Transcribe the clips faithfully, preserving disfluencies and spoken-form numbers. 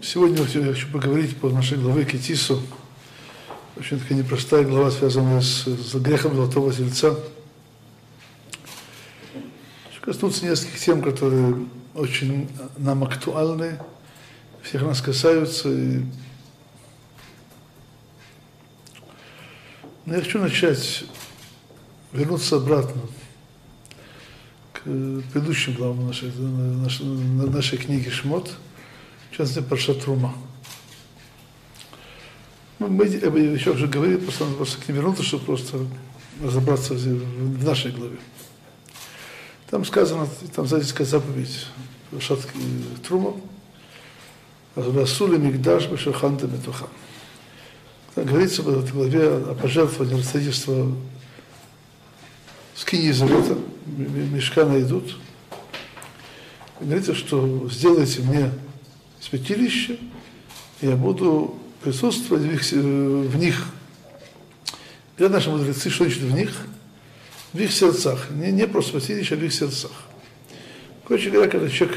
Сегодня я хочу поговорить по нашей главе Китису. Очень такая непростая глава, связанная с, с грехом Золотого Тельца. Хочу коснуться нескольких тем, которые очень нам актуальны, всех нас касаются. И... Но я хочу начать, вернуться обратно к предыдущим главам нашей, нашей, нашей книги Шмот, в частности, Паршат Трума. Ну, мы еще уже говорили, просто надо просто к ним вернуться, чтобы просто разобраться в нашей главе. Там сказано, там сзади сказана заповедь Паршат Трума, «Расули мигдаш бешаханта метуха». Говорится в этой главе о пожертвовании родительства скинии завета, мишкана идут. Говорится, что сделайте мне святилище, и я буду присутствовать в, их, в них. И наши мудрецы, что значит в них? В их сердцах. Не, не просто святилище, а в их сердцах. Короче говоря, когда человек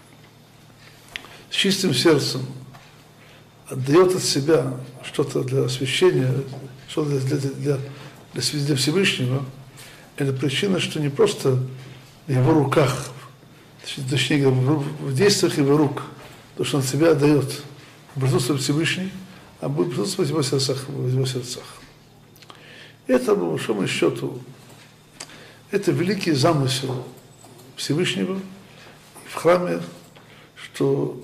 с чистым сердцем отдает от себя что-то для освящения, что-то для, для, для, для Всевышнего, это причина, что не просто в его руках, точнее, в, в действиях его рук, то, что он себя отдает, присутствует Всевышний, а будет присутствовать в его сердцах. В его сердцах. Это, по большому счету, это великий замысел Всевышнего в храме, что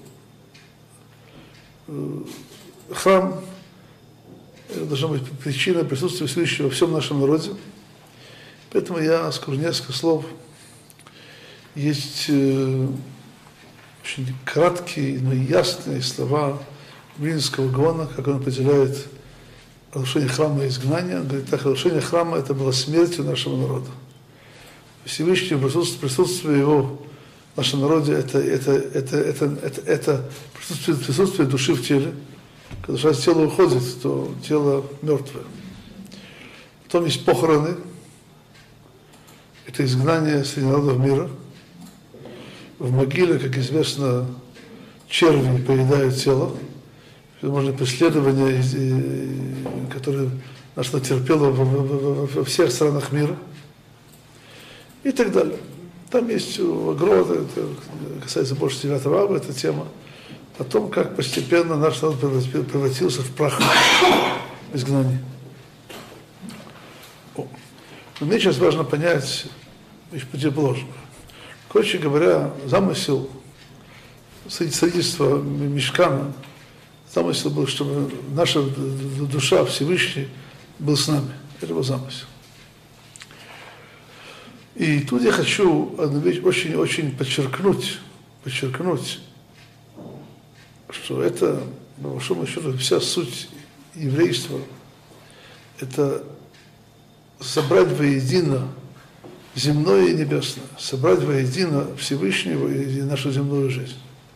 храм должна быть причина присутствия Всевышнего во всем нашем народе. Поэтому я скажу несколько слов. Есть э, очень краткие, но ясные слова Вильнюсского Гаона, как он определяет разрушение храма и изгнание. Он говорит, так, разрушение храма это было смертью нашего народа. Всевышний присутствие, присутствие его в нашем народе это, это, это, это, это, это присутствие, присутствие души в теле. Когда душа из тела уходит, то тело мертвое. Потом есть похороны. Это изгнание среди народов мира. В могиле, как известно, черви поедают тело. Возможно, преследования, которые наш народ терпел во всех странах мира. И так далее. Там есть огромное, это касается больше девятого ава, эта тема, о том, как постепенно наш народ превратился в прах в изгнании. Но мне сейчас важно понять вещь противоположную. Короче говоря, замысел строительства мишкана, замысел был, чтобы наша душа, Всевышний, был с нами. Это был замысел. И тут я хочу одну вещь очень-очень подчеркнуть, подчеркнуть, что это, по большому счету, вся суть еврейства, это собрать воедино земное и небесное, собрать воедино Всевышнего и нашу земную жизнь.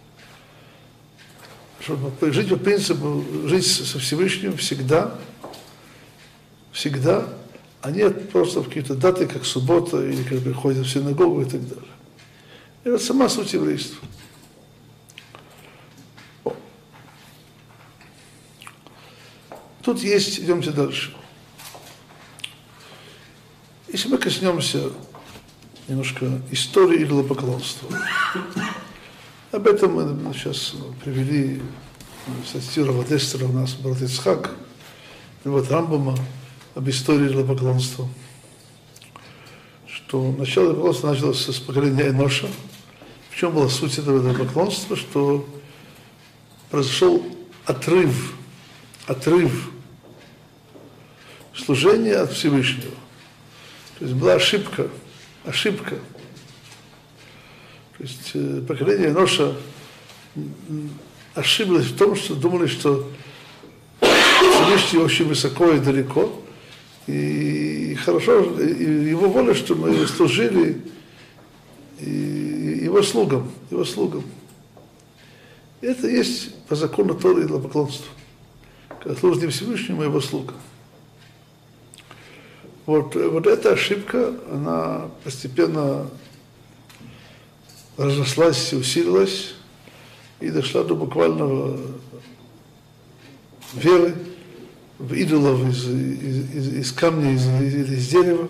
Чтобы жить по принципу, жить со Всевышним всегда, всегда, а нет просто в какие-то даты, как суббота, или когда приходят в синагогу и так далее. Это сама суть еврейства. О. Тут есть, идемте дальше. Если мы коснемся немножко истории идолопоклонства, об этом мы сейчас привели статью Рава Дестера у нас, брат Ицхак, и вот Рамбама, об истории идолопоклонства. Что начало идолопоклонства началось с поколения Эноша. В чем была суть этого идолопоклонства? Что произошел отрыв, отрыв служения от Всевышнего. То есть была ошибка, ошибка. То есть поколение Эноша ошиблось в том, что думали, что Всевышний очень высоко и далеко, и хорошо, и его воля, что мы служили его слугам, его слугам. И это есть по закону Торы идолопоклонства. Когда служит не Всевышнему, а его слугам. Вот, вот эта ошибка, она постепенно разрослась и усилилась. и дошла до буквального веры в идолов из, из, из, из камня, из, из, из дерева.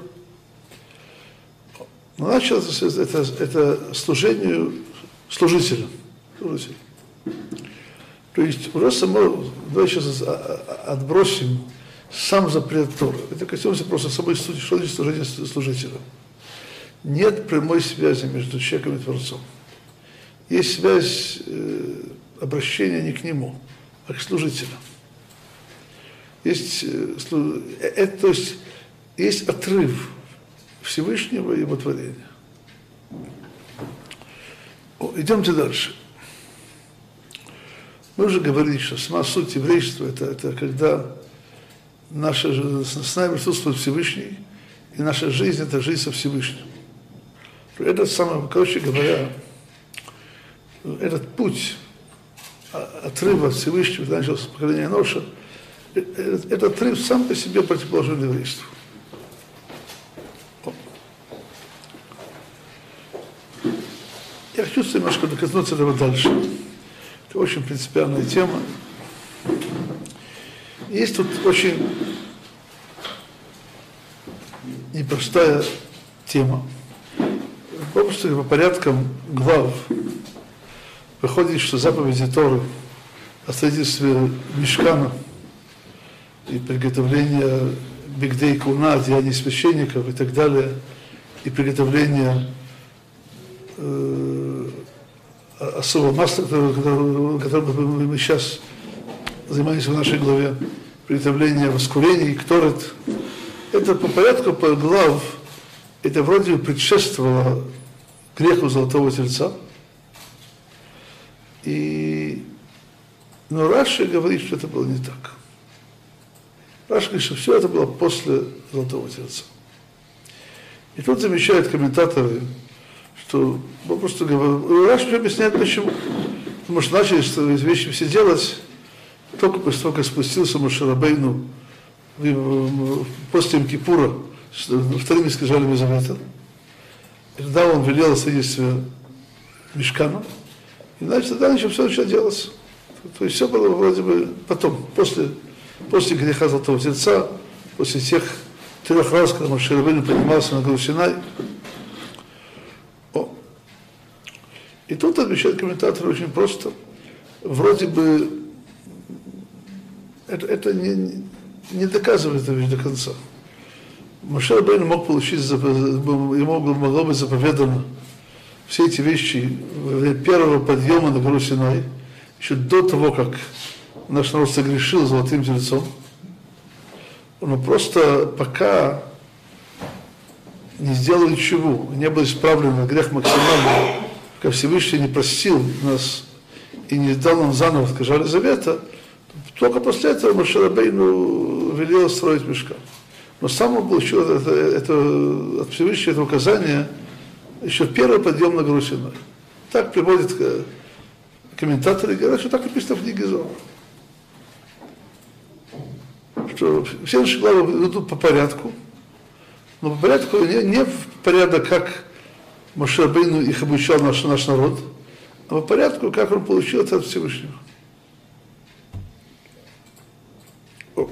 Но началось это, это служению служителя. служителя. То есть уже само, давай сейчас отбросим сам запрет Торы. Это коснемся просто собой, что значит служение служителя. Нет прямой связи между человеком и Творцом. Есть связь э, обращения не к нему, а к служителю. Есть, э, слу, э, то есть, есть отрыв Всевышнего и его творения. О, идемте дальше. Мы уже говорили, что сама суть еврейства это, это когда наша, с нами присутствует Всевышний, и наша жизнь это жизнь со Всевышним. Это самое, короче говоря, этот путь отрыва от Всевышнего, когда началось поколение Ноша, этот, этот отрыв сам по себе противоположен еврейству. Я хочу немножко докоснуться этого дальше. Это очень принципиальная тема. Есть тут очень непростая тема. Просто по порядкам глав выходит, что заповеди Торы о строительстве мишкана и приготовление бигдей куна, деяний священников и так далее, и приготовление э, особого масла, которым, которым мы сейчас занимаемся в нашей главе, приготовление воскурений, кторет, это по порядку, по глав, это вроде бы предшествовало греху Золотого Тельца. И, но Раши говорит, что это было не так. Раши говорит, что все это было после Золотого Тельца. И тут замечают комментаторы, что просто говорят, Раши объясняет почему. Потому что начали эти вещи все делать только после того, как спустился Моше Рабейну после Йом-Кипура, вторыми скрижалями завета. И тогда он велел строительство мишкана. И значит, тогда начал все начало делаться. То есть все было вроде бы потом, после, после греха Золотого Тельца, после тех трех раз, когда Моше Рабейну поднимался на гору Синай. О. И тут отвечают комментаторы очень просто. Вроде бы это, это не, не доказывает эту вещь до конца. Моше Рабейну мог получить, ему могло быть заповедано все эти вещи первого подъема на гору Синай, еще до того, как наш народ согрешил Золотым Тельцом. Но просто пока не сделал ничего, не был исправлен грех максимально, пока Всевышний не простил нас и не дал нам заново скрижали завета, только после этого Моше Рабейну велел строить мишкан. Но сам он получил это, это, от Всевышнего это указание еще в первый подъем на гору Синай. Так приводят комментаторы и говорят, что так написано в книге Зоар. Что все наши главы идут по порядку, но по порядку не, не в порядок, как Моше Рабейну их обучал наш, наш народ, а по порядку, как он получил это от Всевышнего. О.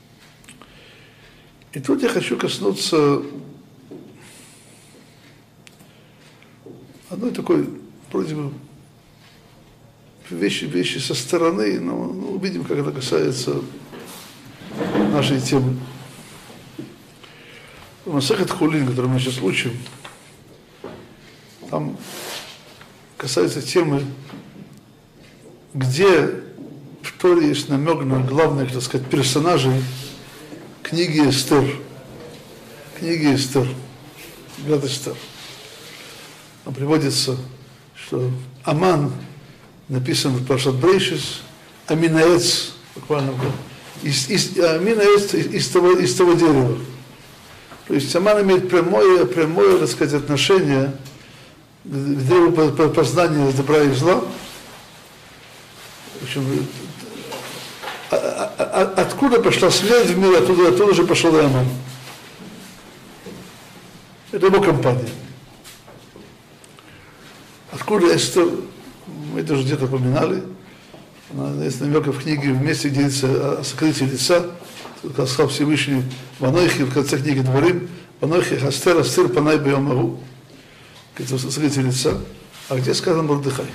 И тут я хочу коснуться одной такой, вроде бы, вещи, вещи со стороны, но ну, увидим, как это касается нашей темы. Масехет Хулин, который мы сейчас учим, там касается темы, где в Торе есть намек на главных, так сказать, персонажей книги Эстер. Книги Эстер. Гад Эстер. Там приводится, что Аман написан в Паршат Брейшис, Аминаэц, буквально, из, из, Аминаэц из, из, того, из того дерева. То есть Аман имеет прямое, прямое, так сказать, отношение к древу познания добра и зла. В общем, а, а, а, откуда пошла смерть в мире, оттуда, оттуда же пошел и Аман. Это его компания. Откуда Эстер, мы это уже где-то упоминали. Есть намек в книге вместе, где говорится о сокрытии лица. Как сказал Всевышний Ванойхи в конце книги Дворим, Ванойхи хастер астер панай бьем магу. Это сокрытие лица. А где сказано Мордехай?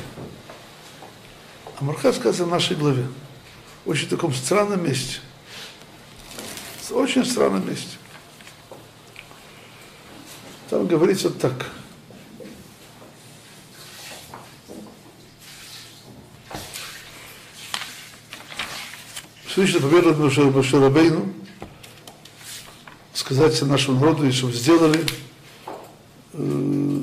А Мордехай сказано в нашей главе. В очень таком странном месте. В очень странном месте. Там говорится так. Всевышний поведал Моше Рабейну сказать нашему народу, и чтобы сделали э,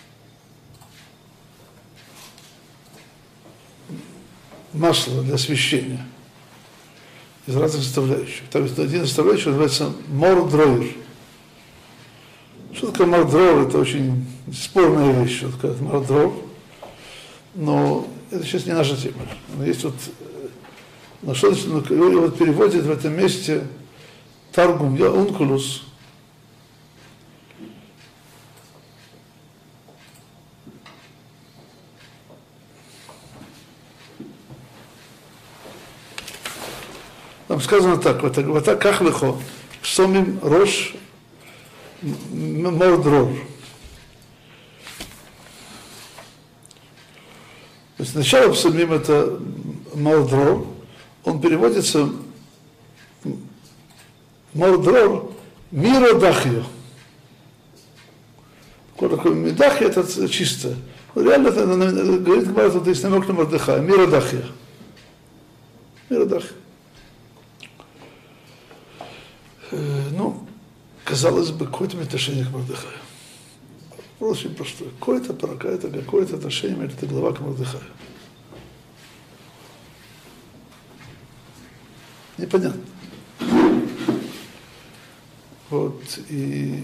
масло для освящения из разных составляющих. Там есть один составляющий, называется мордроир. Что такое мордроир? Это очень спорная вещь, что такое мордроир. Но это сейчас не наша тема. Но есть вот, на что его вот переводит в этом месте Таргум Яункулус. Там сказано так, вот так как легко, сомим рош мордрор. То есть сначала псалмим это мордрор, он переводится мордрор миродахьо. Такое медахьо это чисто. Реально это говорит, что есть намек на Мордехая, миродахьо. Миродахьо. Ну, казалось бы, какое-то отношение к Мордехаю. Вопрос очень простой. Какое-то какое-то какое-то отношение имеет эта глава к Мордехаю. Непонятно. Вот, и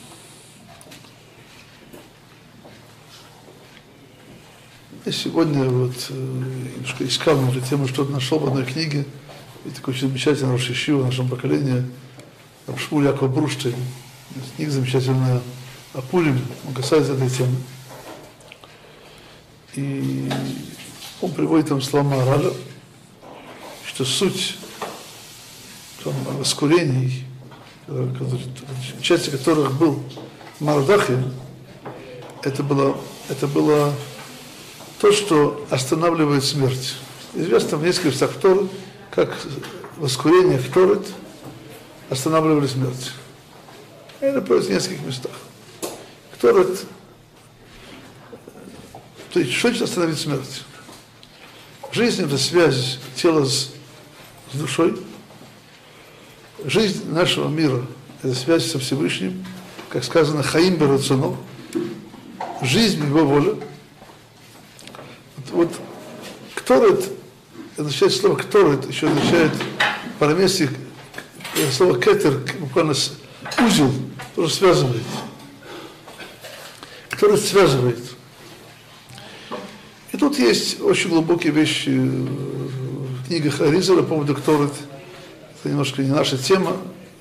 я сегодня вот немножко искал на эту тему, что-то нашел в одной книге, и такой очень замечательный Рош Йешива в нашем поколении, Шмуль Яков Бруштейн, книга замечательная о Пурим, он касается этой темы. И он приводит там слова Маораля, что суть там, воскурений, части которых был Мордехай, это было, это было то, что останавливает смерть. Известно в нескольких местах Торы, как воскурение в Торе останавливали смерть. Это просто в нескольких местах. Торет, то есть что значит остановить смерть? Жизнь – это связь тела с, с душой. Жизнь нашего мира – это связь со Всевышним, как сказано, хаим берацуно, жизнь в его воле. Вот, вот кторет, это означает слово кторет, еще означает по-арамейски слово кетер, буквально узел, тоже связывает. Кторет связывает. И тут есть очень глубокие вещи в книгах Аризера по поводу кторет. Это немножко не наша тема.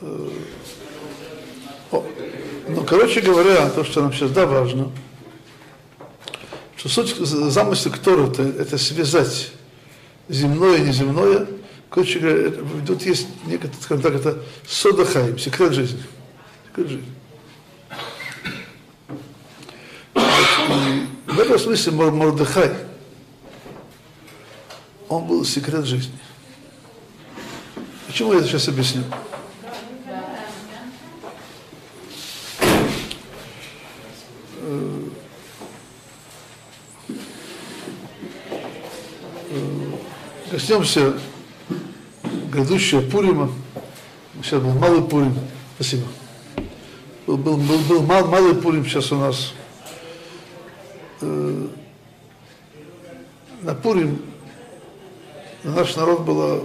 О, но, короче говоря, то, что нам сейчас да важно, что суть замысла кторета – это связать земное и неземное. Короче говоря, тут есть некоторые, скажем так, это содахаим, секрет жизни. Секрет жизни. И в этом смысле Мордехай, он был секрет жизни. Почему я это сейчас объясню? Коснемся грядущего Пурима. Сейчас был малый Пурим. Спасибо. Был, был, был, был мал, малый Пурим сейчас у нас. Э, на Пурим на наш народ было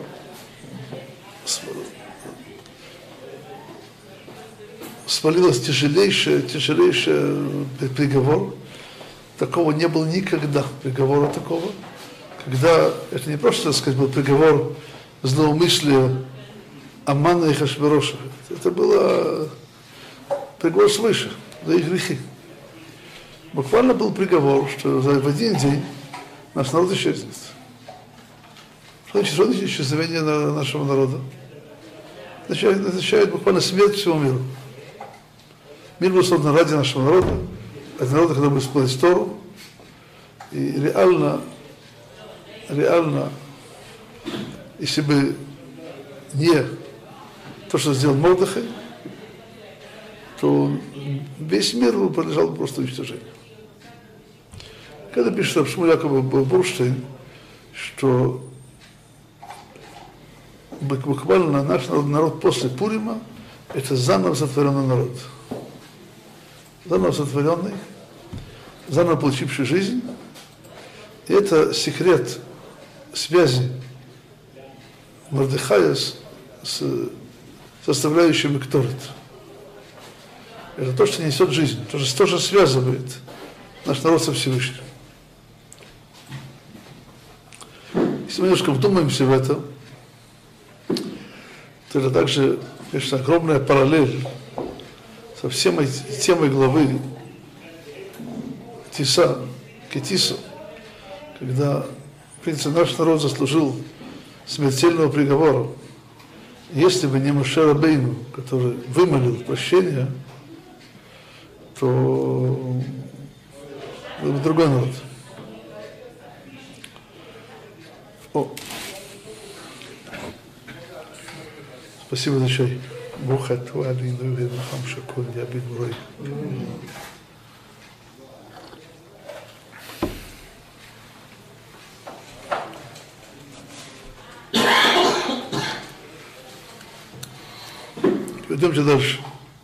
свалилось тяжелейший, тяжелейший приговор. Такого не было никогда, приговора такого. Когда это не просто, так сказать, был приговор злоумыслия Амана и Хашвероша. Это было приговор свыше, за их грехи. Буквально был приговор, что в один день наш народ исчезнет. Что значит, что значит исчезновение нашего народа? Означает, означает буквально смерть всему миру. Мир был создан ради нашего народа, ради народа, когда мы исполнили Тору. И реально, реально, если бы не то, что сделал Мордехай, то весь мир подлежал бы просто уничтожению. Когда пишет об Шмуэль Яаков Бурштейн, что буквально наш народ, народ после Пурима – это заново сотворенный народ. Заново сотворенный, заново получивший жизнь. И это секрет связи Мордехая с, с составляющими Кторет. Это то, что несет жизнь, то, что тоже связывает наш народ со Всевышним. Если мы немножко вдумаемся в это, то это также, конечно, огромная параллель со всей темой главы Тиса, Кетиса, когда, в принципе, наш народ заслужил смертельного приговора. Если бы не Моше Рабейну, который вымолил прощение, то был бы другой народ. О. Спасибо за чай. Бухат вали луви махам шаколь ябид брой. Пойдемте дальше.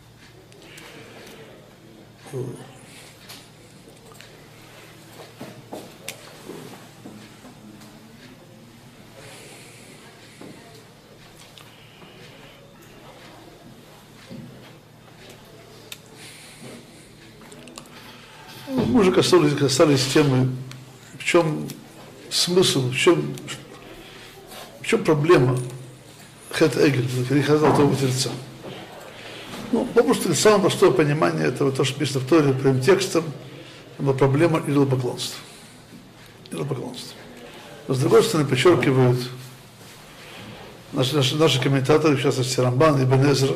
Мы уже касались, касались темы, в чем смысл, в чем, в чем проблема Хет Эгель, греха Золотого Тельца. Ну, попросту, самое простое понимание этого, то, что пишется в Торе, прямым текстом, это проблема идолопоклонства. Идолопоклонства. Но с другой стороны, подчеркивают наши, наши, наши комментаторы, в частности Рамбан и Ибн Эзра,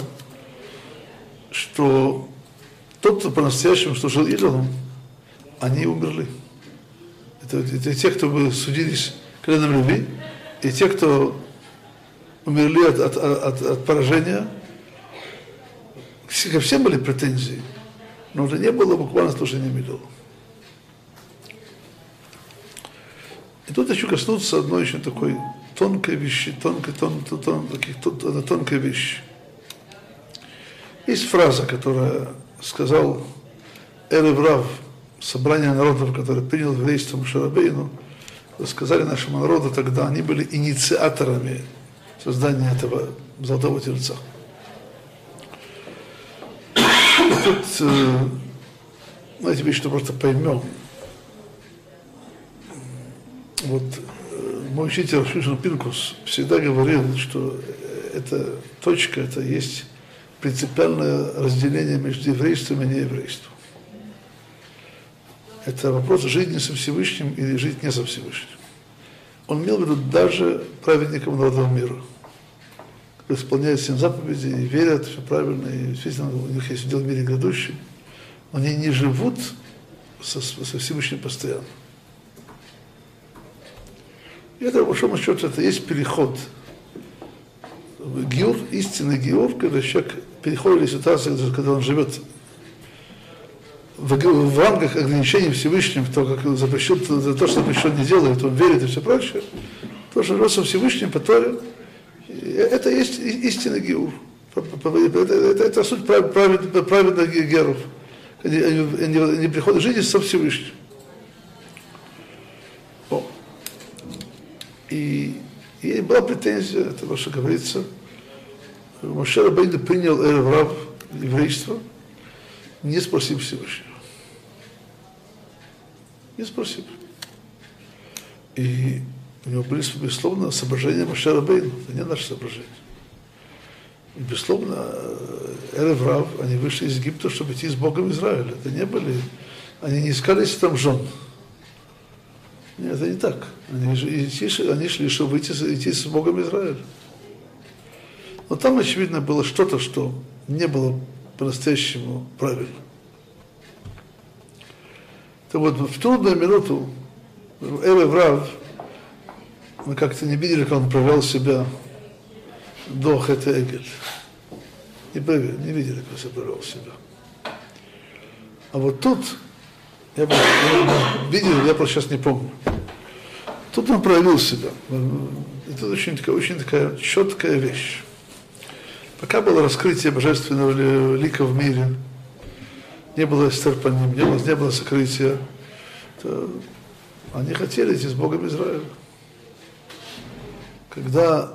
что тот, кто по-настоящему служил идолам, они умерли. Это, это те, кто бы судились коленом Леви, и те, кто умерли от, от, от, от поражения. Ко всем были претензии, но уже не было буквально служения идолам. И тут хочу коснуться одной еще такой тонкой вещи, тонкой, тон, тон, тон, таких, тон, тонкой вещи. Есть фраза, которая сказал Эрев Рав, собрание народов, которое приняло еврейство Моше Рабейну, сказали нашему народу тогда, они были инициаторами создания этого Золотого Тельца. И тут, знаете, вещь, что просто поймем. Вот мой учитель Шишин Пинкус всегда говорил, что эта точка, это есть принципиальное разделение между еврейством и нееврейством. Это вопрос жизни со Всевышним или жить не со Всевышним. Он имел в виду даже праведникам народного мира, которые исполняют семь заповедей и верят, все правильно, и действительно у них есть удел в мире грядущем. Они не живут со, со Всевышним постоянно. И это, по большому счету, это есть переход. Гиур, истинный гиур, когда человек переходит из ситуации, когда он живет в, в рамках ограничений Всевышним, то, как запрещен, за то, что запрещен не делает, он верит и все прочее, то, что живет со Всевышним по Торе, это есть истинный гиур. Это, это, это суть праведных, праведных геров. Они, они, они приходят жить со Всевышним. О. И, и была претензия, это то, что говорится, Моше Рабейну принял Эрев Рав еврейство, не спросив Всевышнего. Не спросив. И у него были, безусловно, соображения Моше Рабейну, это не наше соображение. И, безусловно, Эрев Рав, они вышли из Египта, чтобы идти с Богом в Израиль. Это не были, они не искали себе там жен. Нет, это не так. Они, же, идти, они шли, чтобы выйти, идти с Богом Израиля. Но там, очевидно, было что-то, что не было по-настоящему правильно. То вот в трудную минуту Эрев Рав, мы как-то не видели, как он проявлял себя до Хета Эгель. Не, проверили, не видели, как он проявлял себя. А вот тут, я, бы, я видел, я просто сейчас не помню. Тут он проявил себя. Это очень такая, очень такая четкая вещь. Пока было раскрытие божественного лика в мире, не было эстер по ним, не было, не было сокрытия, то они хотели идти с Богом Израиля. Когда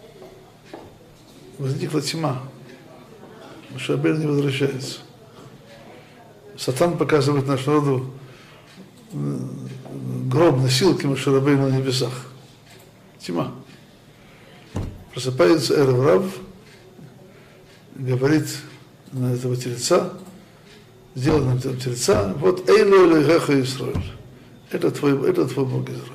возникла тьма, Моше Рабейну не возвращается. Сатан показывает нашему народу гроб, носилки Моше Рабейну на небесах. Тьма. Просыпается Эрев Рав, говорит на этого тельца, сделай нам этого тельца, вот Эйло Элейхеха Исраэль. Это твой, это твой Бог Израиль.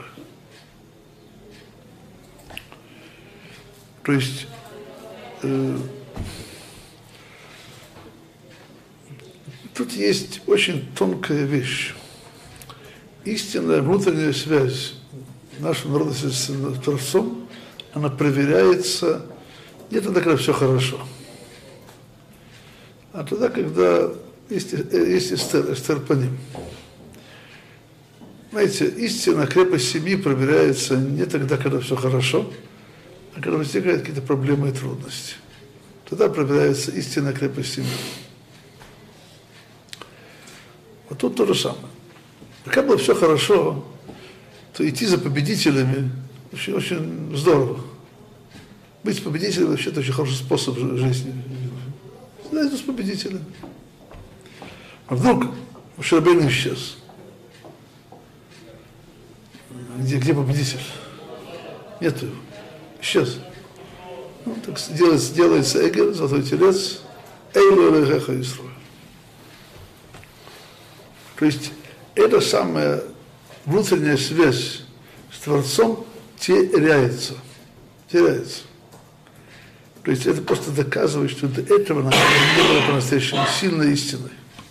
То есть э, тут есть очень тонкая вещь. Истинная внутренняя связь нашего народа с Творцом, она проверяется не тогда, когда все хорошо, а тогда, когда есть, есть эстер, эстер по ним. Знаете, истинная крепость семьи проверяется не тогда, когда все хорошо, а когда возникают какие-то проблемы и трудности. Тогда проверяется истинная крепость семьи. Вот тут то же самое. Пока было все хорошо, то идти за победителями очень, очень здорово. Быть победителем вообще это очень хороший способ жизни. Знаете, с победителем. А вдруг Моше Рабейну исчез. Где, где победитель? Нету его. Исчез. Ну, так делается, делается Эгель, золотой телец, Эйло Элейхеха Исраэль. То есть эта самая внутренняя связь с Творцом теряется. Теряется. То есть это просто доказывает, что до этого она не была по-настоящему сильной истиной.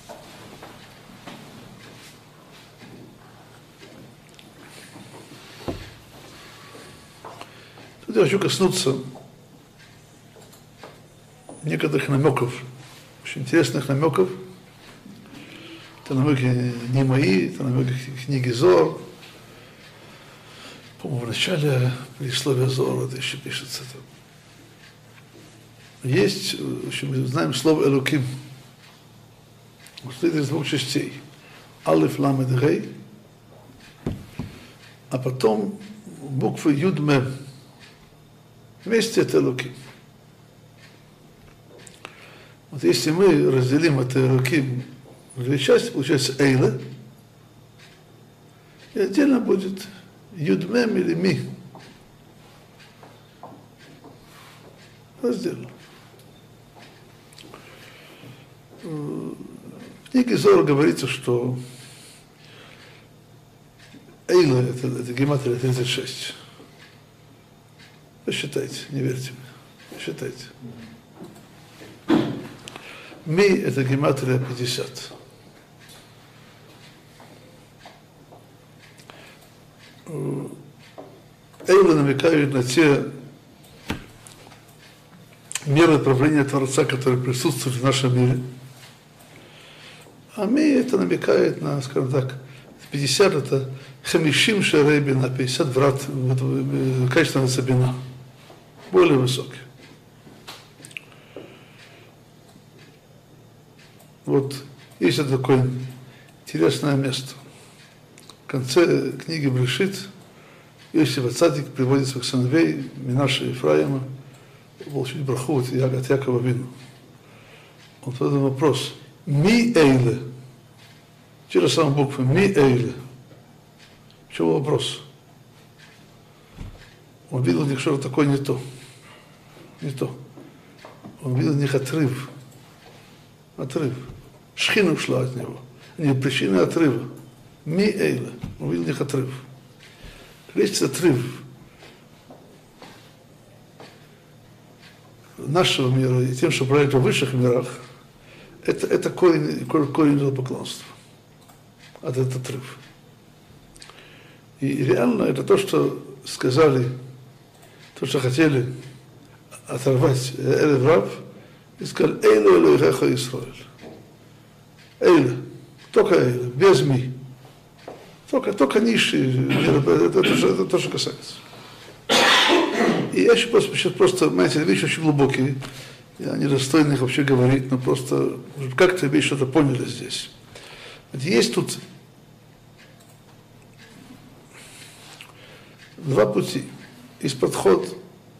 Тут я хочу коснуться некоторых намеков, очень интересных намеков. Это намеки не мои, это намеки книги Зор. По-моему, в начале предисловия Зора это еще пишется. Есть, в общем, мы знаем слово Элоким. Стоит из двух частей. Алеф, Ламед, Гей. А потом буквы Юд, Мем. Вместе это Элоким. Вот если мы разделим это Элоким в две части, получается Эйле. И отдельно будет Юд, Мем или Ми. Разделно. В книге Зора говорится, что Эйла это, это гематрия тридцать шесть. Посчитайте, не верьте мне. Считайте. Ми это гематрия пятьдесят. Эйла намекают на те меры правления Творца, которые присутствуют в нашем мире. А ми это намекает на, скажем так, пятьдесят это хамишим шарей бина, пятьдесят врат качественного бина, более высокий. Вот есть это такое интересное место. В конце книги Брешит Йосиф Цадик приводит своих сыновей Минаша и Ефраима, получить браху от Якова Вину. Он задал вопрос: Ми Эйле. Те же самые буквы. Ми Эйле. В чем вопрос? Он видел в них что-то такое не то. Не то. Он видел в них отрыв. Отрыв. Шхина ушла от него. Не причина отрыва. Ми Эйле. Он видел в них отрыв. весь отрыв нашего мира и тем, что управляет в высших мирах, это, это корень, корень идолопоклонства. От этот отрыв. И реально это то, что сказали, то, что хотели оторвать Элев Рав, и сказали, Эйлу Элоихеха Исраэль. Эйле, только Эйле, без ми. Только, только низшие, это, это, это то, что касается. И я еще просто, сейчас просто, знаете, вещи очень глубокие, я не достойны их вообще говорить, но просто как-то вы что-то поняли здесь. Есть тут два пути. Есть подход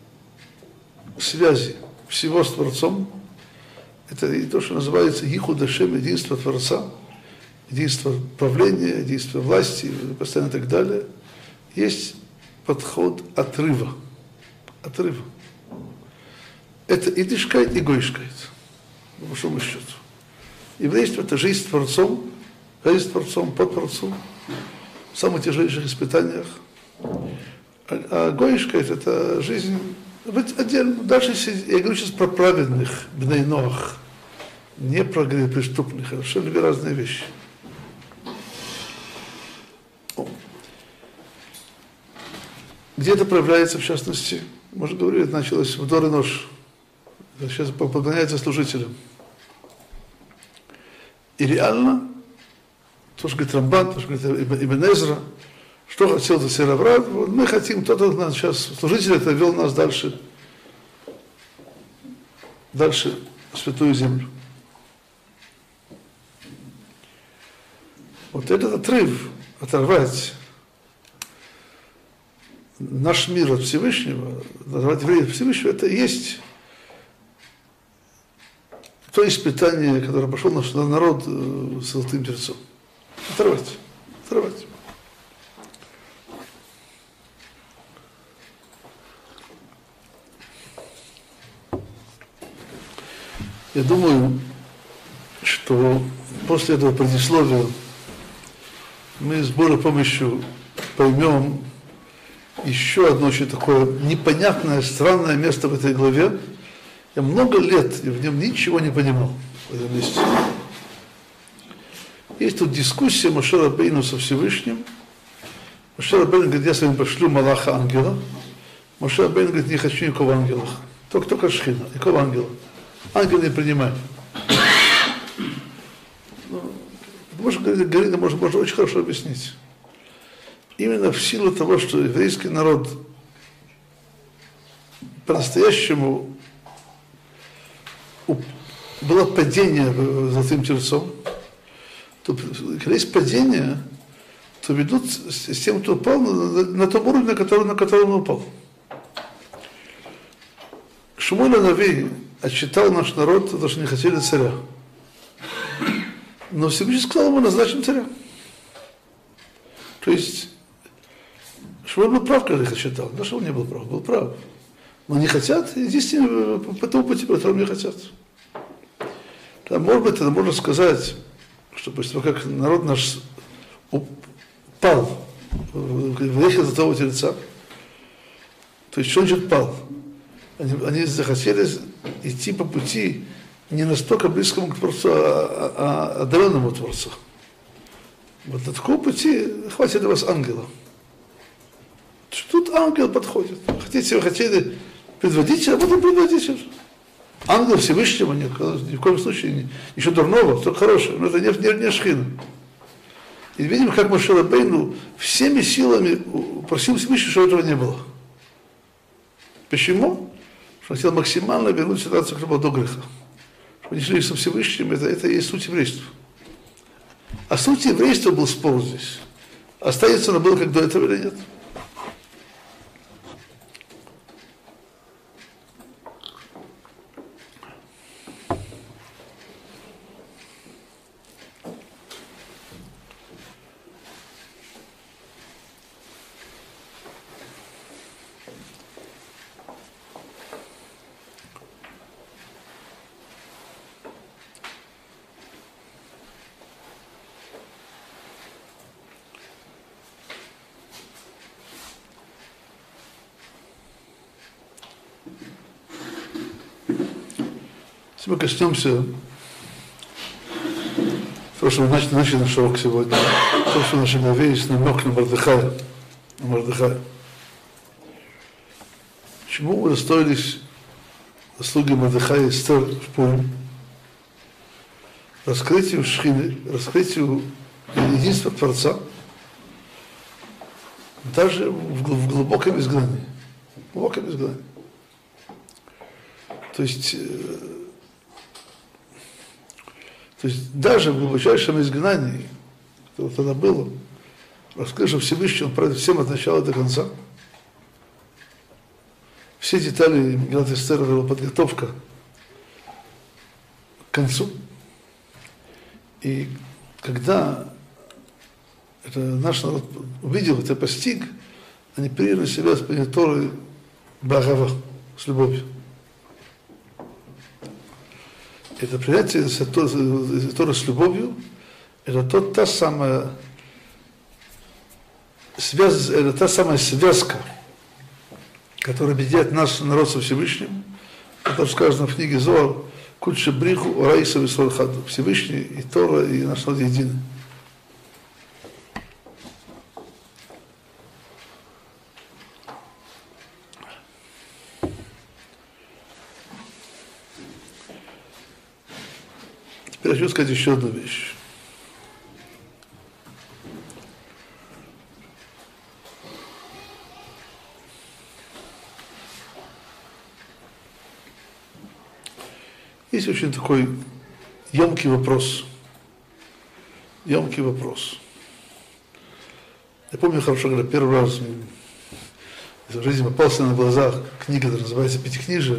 связи всего с Творцом. Это и то, что называется Йихуд Ашем, единство Творца, единство правления, единство власти, постоянно и так далее. Есть подход отрыва. Отрыва. Это и дышкает, и гойшкает, по большому счету. Еврейство – это жизнь с Творцом, жизнь с Творцом, под Творцом, в самых тяжелейших испытаниях. А, а гойшкает – это жизнь отдельно. Дальше я говорю сейчас про праведных, бней Ноах, не про преступных, это совершенно две разные вещи. Где это проявляется, в частности? Мы уже говорили, это началось в Дор и Нож. Сейчас поклоняется служителям. И реально, то, что говорит Рамбан, то, что говорит Ибн Эзра, что хотел за себя Авраам, вот мы хотим, кто-то нас сейчас, служитель, это вел нас дальше, дальше в Святую Землю. Вот этот отрыв, оторвать наш мир от Всевышнего, оторвать евреев от Всевышнего, это и есть то испытание, которое пошел наш народ с золотым тельцом. Оторвать, оторвать. Я думаю, что после этого предисловия мы с Божьей помощью поймем еще одно очень такое непонятное, странное место в этой главе. Я много лет в нем ничего не понимал в этом месте. Есть тут дискуссия Моше Рабейну со Всевышним. Моше Рабейну говорит, я с вами пошлю Малаха ангела. Моше Рабейну говорит, не хочу никакого ангела. Только, только Шхина, никакого ангела. Ангел не принимай. Ну, может, говорит, может, можно очень хорошо объяснить. Именно в силу того, что еврейский народ по-настоящему было падение золотым тельцом, то когда есть падение, то ведут с тем, кто упал, на, на том уровне, на котором, на котором он упал. Шмуэль ха-Нави отчитал наш народ, потому что не хотели царя. Но Всевышний сказал ему, назначим царя. То есть Шмуэль был прав, когда их отчитал. Да что он не был прав, был прав. Но не хотят, единственное, по тому пути, по которому не хотят. Да, может быть, это можно сказать, что после того, как народ наш упал в грехе золотого тельца, то есть что значит пал? Они, они захотели идти по пути не настолько близкому к Творцу, а, а отдаленному от Творца. Вот на таком пути хватит для вас ангела. Тут ангел подходит. Хотите, вы хотели предводителя, а потом предводитель. Ангел Всевышнего нет, ни в коем случае ничего дурного, только хорошего, но это не, не, не Шхина. И видим, как Моше Рабейну всеми силами просил Всевышнего, чтобы этого не было. Почему? Что он хотел максимально вернуть ситуацию, как была до греха. Чтобы они шли со Всевышним, это, это и есть суть еврейства. А суть еврейства был спор здесь. Останется оно было как до этого или нет? Если мы коснемся того, что мы начали, начали наш урок сегодня, то, что в нашей главе есть намек на Мордехая, на Мордехая. Чему удостоились заслуги Мордехая и Эстер в Пурим? Раскрытию Шхины, раскрытию единства Творца, даже в глубоком изгнании. В глубоком изгнании. То есть, то есть даже в глубочайшем изгнании, которое тогда было, раскрывшим Всевышний, он правит всем от начала до конца. Все детали Мегилат Эстер, подготовка к концу. И когда это наш народ увидел, это постиг, они приняли на себя исполнение Торы Бахава, с любовью. Это принятие Торы с любовью, это тот, та самая связь, это та самая связка, которая объединяет наш народ со Всевышним. Это сказано в книге Зоар: Кудши бриху, Раиса Висвархаду. Всевышний и Тора, и наш народ едины. Теперь я хочу сказать еще одну вещь. Есть очень такой емкий вопрос. Емкий вопрос. Я помню хорошо, когда первый раз в жизни попался на глаза книга, которая называется «Пятикнижие».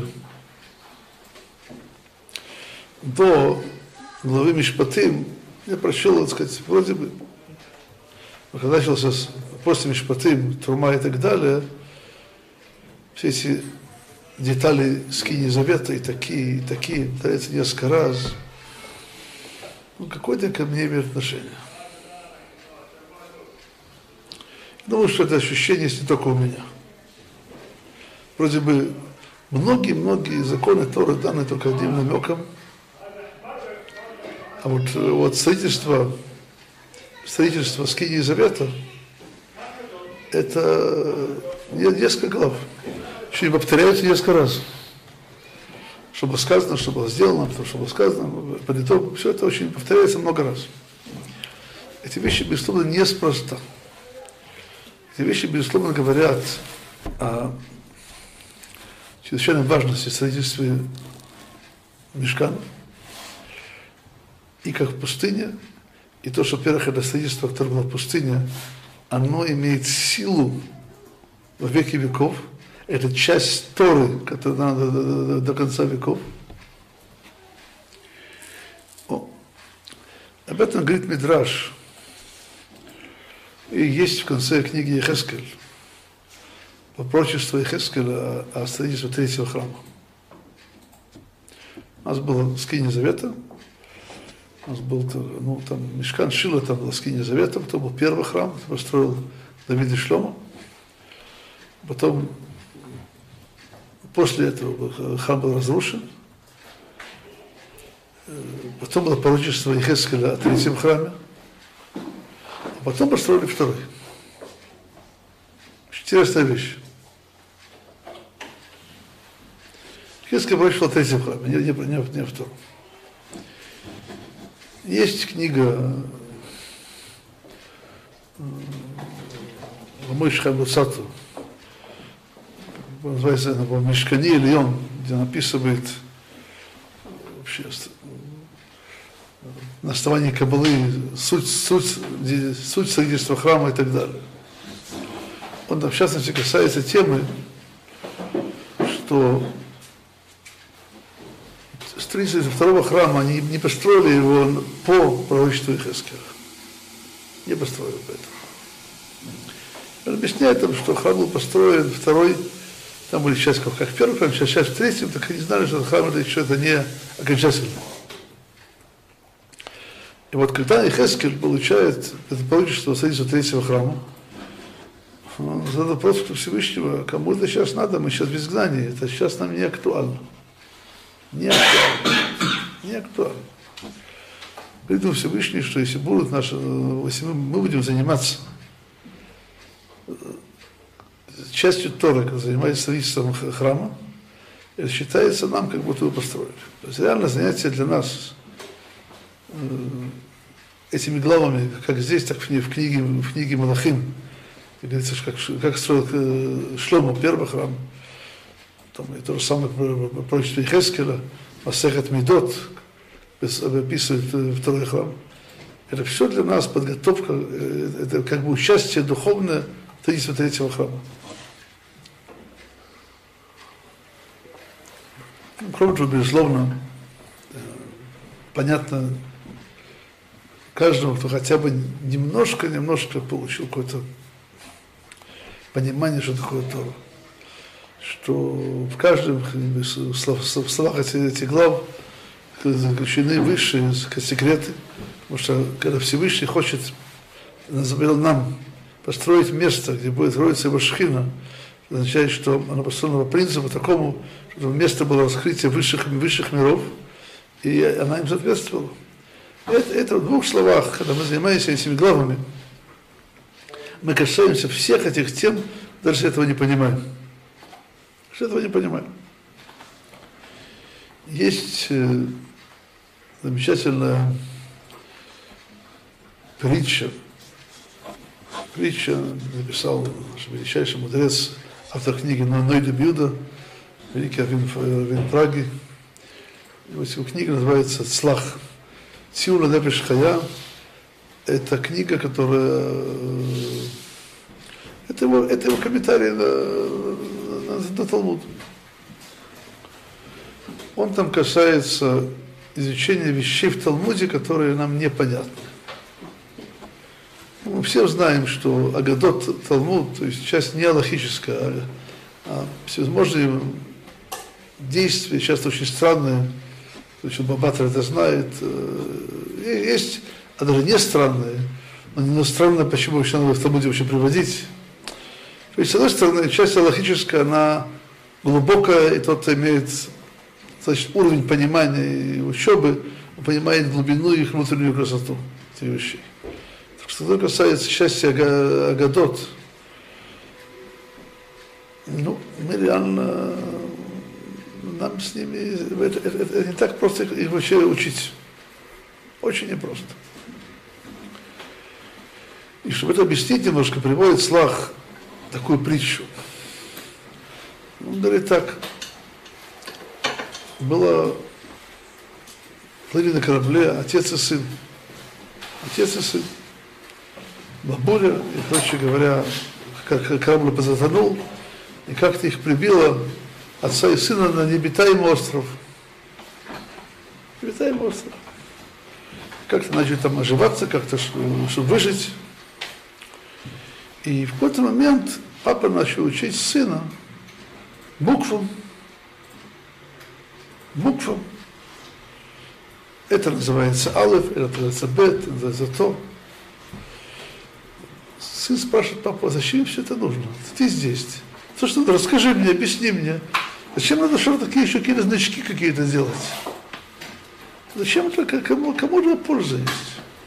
До главы Мишпатим я прочел, так сказать, вроде бы, когда начался после Мишпатим, Трума и так далее, все эти детали скини завета и такие, и такие, повторяется несколько раз. Ну, какое-то ко мне имеет отношение. Думаю, что это ощущение есть не только у меня. Вроде бы многие-многие законы Торы даны только одним намеком. А вот, вот строительство, строительство скини завета, это несколько глав. Еще и повторяются несколько раз. Что было сказано, что было сделано, что было сказано, по итогу, все это очень повторяется много раз. Эти вещи, безусловно, неспроста. Эти вещи, безусловно, говорят о чрезвычайной важности строительства мишкана. И как в пустыне, и то, что, во-первых, это строительство, которое было в пустыне, оно имеет силу во веки веков. Это часть Торы, которая надо до, до, до конца веков. О. Об этом говорит Мидраш. И есть в конце книги Ехескель пророчество Ехескеля о, о строительстве третьего храма. У нас было скиния завета. У нас был, ну, там, Мишкан Шила, там была скиния завета, потом был первый храм, который построил Давид и Шломо. Потом После этого храм был разрушен. Потом было пророчество Ехескеля о третьем храме. А потом построили второй. Интересная вещь. Ехескель пророчествовал о третьем храме, не, не, не, не о втором. Есть книга Мойши Хаим Луцату, называется, по-моему, Мишкани или он, где он описывает вообще на основании Каббалы суть, суть, суть строительства храма и так далее. Он там, в частности, касается темы, что строители второго храма, они не построили его по пророчеству Ехескеля. Не построили поэтому. Он объясняет, что храм был построен, второй, там были часть как, как в первом храме, сейчас, сейчас в третьем, так они знали, что храм это еще это не окончательно. И вот когда Ехескель получает это пророчество строительства третьего храма, он задает вопрос к Всевышнего: кому это сейчас надо, мы сейчас в изгнании, это сейчас нам не актуально. Не актуально. не актуально. Говорит Всевышний, что если будут наши, если мы, мы будем заниматься частью Торы, как занимается строительством храма, это считается нам, как будто вы построили. То есть реально занятие для нас этими главами, как здесь, так в книге, в книге Малахим, как говорится, как, как строил Шломо первый храм, там и то же самое пророчество Йехескеля, Масехет Мидот, описывает второй храм. Это все для нас подготовка, это как бы участие духовное в строительстве третьего храма. Кроме того, безусловно, понятно каждому, кто хотя бы немножко-немножко получил какое-то понимание, что такое Тора, что в каждом в словах этих глав заключены высшие секреты, потому что когда Всевышний хочет, забрал нам построить место, где будет строиться его шхина, это означает, что оно построено по принципу такому, чтобы место было раскрытие высших, высших миров, и она им соответствовала. Это, это в двух словах, когда мы занимаемся этими главами, мы касаемся всех этих тем, даже этого не понимаем. Даже этого не понимаем. Есть э, замечательная притча. Притча написал наш величайший мудрец, автор книги Ной Дебюда, великий раввин, раввин Праги. Его книга называется «Цлах». Циула Нефеш Хая – это книга, которая… Это его, это его комментарий на, на, на Талмуд. Он там касается изучения вещей в Талмуде, которые нам непонятны. Мы все знаем, что Агадот Талмуд, то есть часть не алахическая, а, а всевозможные действия, часто очень странные, то есть Бабатр это знает, есть, а даже не странные, но странно, почему вообще надо в Талмуде вообще приводить. То есть, с одной стороны, часть алахическая, она глубокая, и тот, кто имеет, значит, уровень понимания и учебы, он понимает глубину и их внутреннюю красоту этих вещей. Так что, что касается части Агадот, ну, мы реально, нам с ними, это, это, это не так просто их вообще учить. Очень непросто. И чтобы это объяснить немножко, приводит Слах такую притчу. Он говорит так. Было, плыли на корабле отец и сын. Отец и сын. Бабуля, и, короче говоря, как корабль позатонул, и как-то их прибило отца и сына на необитаемый остров. Необитаемый остров. Как-то начали там оживаться, как-то, чтобы выжить. И в какой-то момент папа начал учить сына буквам. Буквам. Это называется алеф, это называется бет, это называется то. Сын спрашивает папу, а зачем все это нужно? Ты здесь. То, что расскажи мне, объясни мне. Зачем надо что-то такие еще какие-то значки какие-то делать? Зачем это, кому, кому же польза есть?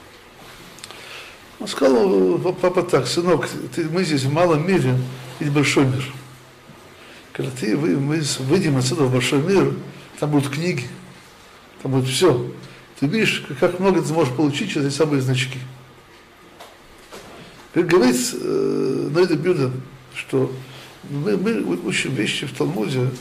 Он сказал, папа так, сынок, ты, мы здесь в малом мире, ведь большой мир. Когда ты, вы, мы выйдем отсюда в большой мир, там будут книги, там будет все. Ты видишь, как много ты можешь получить через эти самые значки. Как говорит э, Ной Дебюда, что мы, мы учим вещи в Талмуде,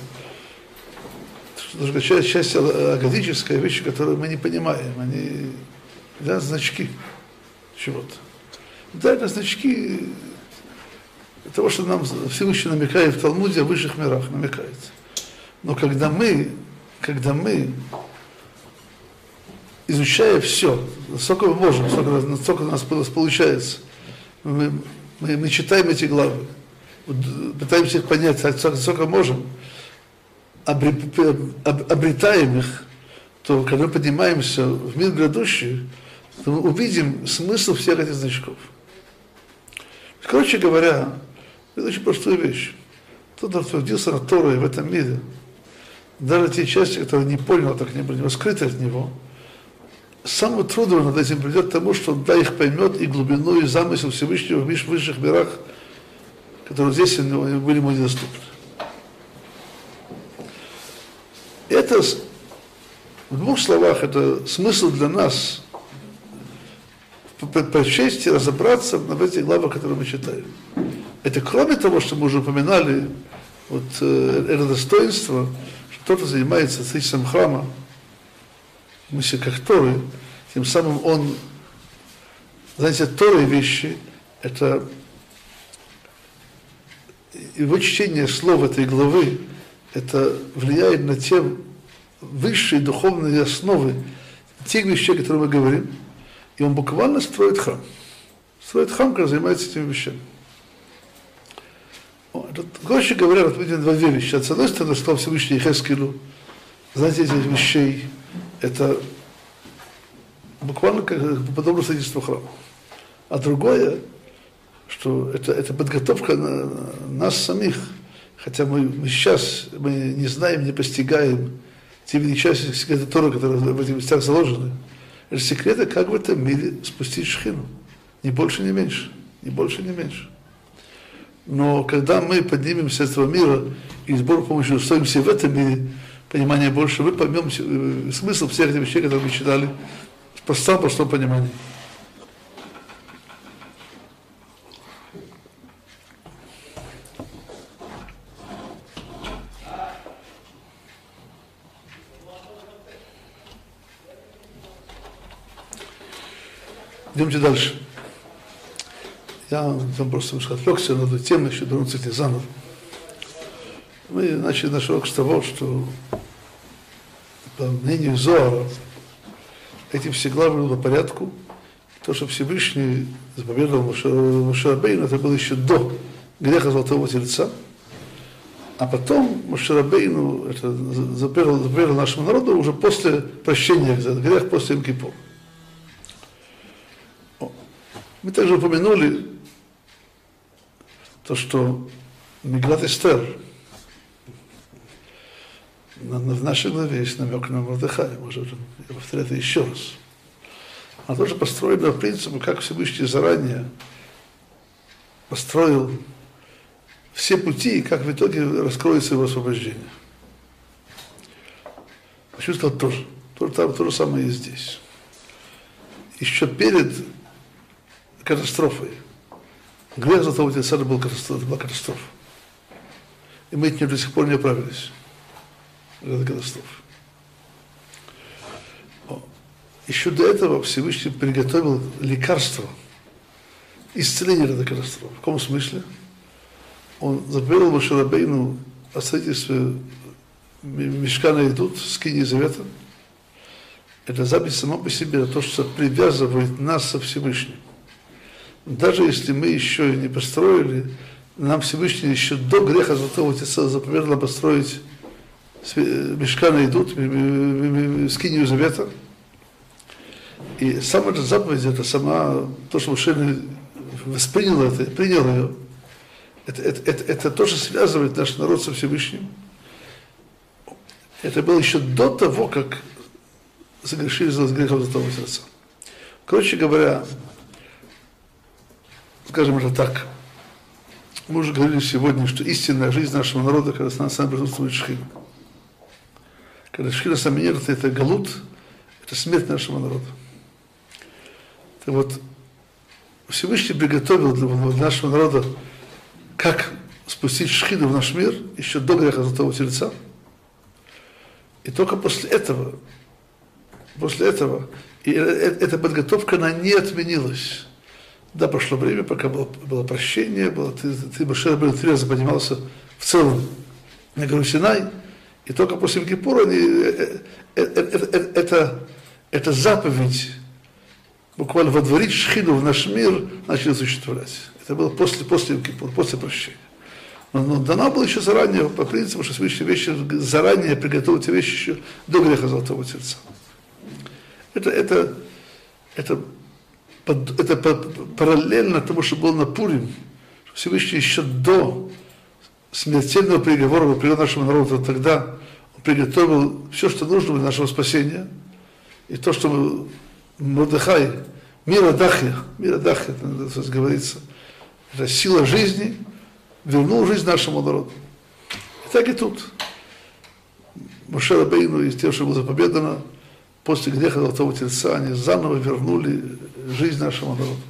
что часть, часть агадическая, вещи, которые мы не понимаем, они да, значки чего-то. Да, это значки того, что нам Всевышний намекает в Талмуде о высших мирах, намекает. Но когда мы, когда мы, изучая все, насколько мы можем, насколько, насколько у нас получается, мы, мы, мы читаем эти главы, пытаемся их понять, насколько можем, обретаем их, то когда мы поднимаемся в мир грядущий, то мы увидим смысл всех этих значков. Короче говоря, это очень простая вещь. Тот, кто родился на Торе в этом мире, даже те части, которые не понял, так не были скрыты от него, самое трудное над этим придет к тому, что он да их поймет и глубину, и замысел Всевышнего в высших мирах, которые здесь были ему недоступны. Это, в двух словах, это смысл для нас прочесть и разобраться в этих главах, которые мы читаем. Это кроме того, что мы уже упоминали, вот, это достоинство, что тот, кто занимается строительством храма, мысли как Торы, тем самым он, знаете, Торы вещи, это его чтение слов этой главы, это влияет на те высшие духовные основы тех вещей, о которых мы говорим, и он буквально строит храм. Строит храм, который занимается этими вещами. Короче говоря, вот видим два вещи. С одной стороны, сказал Всевышний Йехескелю, знаете, этих вещей, это буквально как подобно строительству храма. А другое, что это, это подготовка на, на нас самих. Хотя мы, мы сейчас мы не знаем, не постигаем те величайшие секреты Торы, которые в этих местах заложены. Это секреты, как в этом мире спустить шхину. Ни больше, ни меньше. Ни больше, ни меньше. Но когда мы поднимемся с этого мира и с Божьей помощью устроимся в этом мире, понимание больше, мы поймем смысл всех этих вещей, которые мы читали, в простом, простом понимании. Идемте дальше. Я там просто немножко отвлекся на эту тему, еще вернуться к ней заново. Мы начали наш урок с того, что по мнению Зоара эти все главы были по порядку. То, что Всевышний заповедовал Моше Рабейну, это было еще до греха Золотого Тельца. А потом Моше Рабейну это заповедовал, заповедовал нашему народу уже после прощения за грех, после Йом-Кипура. Мы также упомянули то, что Мегалат Эстер, в нашей главе есть намек на Мордехая, может, я повторяю это еще раз. Она тоже построена по принципу, как Всевышний заранее построил все пути, и как в итоге раскроется его освобождение. Хочу сказать тоже, то, то, то же самое и здесь. Еще перед катастрофой. Грех Золотого Тельца был катастрофа, была катастрофа. И мы от нее до сих пор не оправились. Это катастрофа. Еще до этого Всевышний приготовил лекарство, исцеление этой катастрофы. В каком смысле? Он заповедовал Моше Рабейну о строительстве Мишкана Идут, скинии Завета. Это запись сама по себе, то, что привязывает нас со Всевышним. Даже если мы еще не построили, нам Всевышний еще до греха Золотого Тельца заповедовал построить Мишкана Идут, скинию Завета. И сама эта заповедь, это сама, то, что Моше воспринял это, принял ее, это, это, это, это тоже связывает наш народ со Всевышним. Это было еще до того, как согрешили за грехом Золотого Тельца. Короче говоря, скажем это так, мы уже говорили сегодня, что истинная жизнь нашего народа, когда с нами присутствует шхина. Когда шхина с нами нет, это галут, это смерть нашего народа. Так вот, Всевышний приготовил для нашего народа, как спустить шхину в наш мир, еще до греха Золотого Тельца. И только после этого, после этого, и эта подготовка, она не отменилась. Да, прошло время, пока было, было прощение, было, ты, ты Моше Рабейну три раза поднимался в целом на гору Синай, и только после Йом-Кипура это, это, это, это заповедь буквально водворить шхину в наш мир начали осуществлять. Это было после, после Йом-Кипура, после прощения. Но, но дана была еще заранее, по принципу, что Всевышний вещи заранее приготовить эти вещи еще до греха Золотого Тельца. Это, это, это Это параллельно тому, что было на Пурим, Всевышний еще до смертельного приговора привел нашему народу, тогда он приготовил все, что нужно для нашего спасения. И то, что Мордехай, мира дахя, мира дахя, это говорится, это сила жизни, вернул жизнь нашему народу. И так и тут. Моше Рабейну и тем, что было заповедано, после греха Золотого Тельца, они заново вернули жизнь нашему народу.